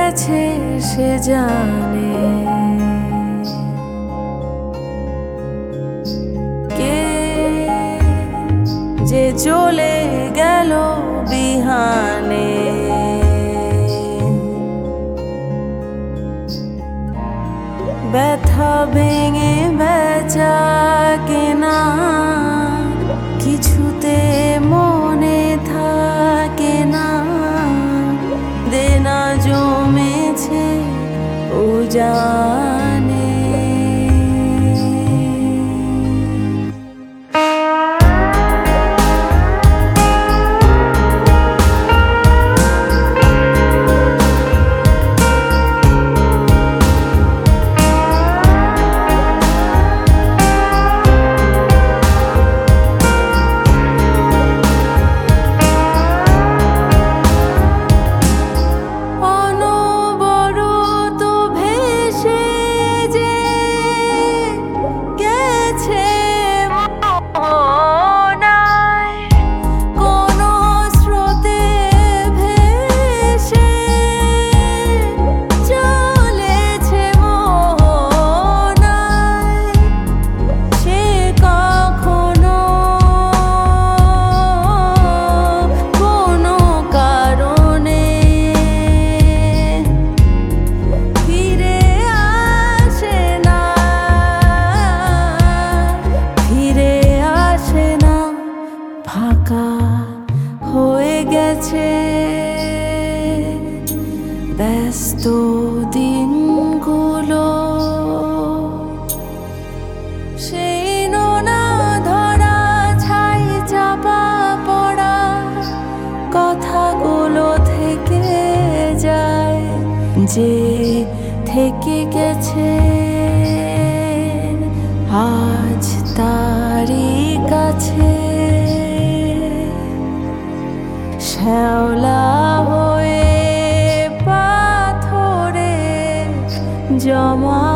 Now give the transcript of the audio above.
গেছে সে জানে, কে যে চলে গেল বিহানে। ব্যথা ভেঙে বেচা কেনা কিছুতে মনে থাকে না, দেনা জমেছে ও জানে। ফাঁকা হয়ে গেছে ব্যস্ত দিনগুলো, সেই নোনা ধরা ছাই চাপা পড়া কথাগুলো থেকে যায়, যে থেকে গেছে আজ তারই কাছে। শ্যাওলা হয়ে পাথরে জমা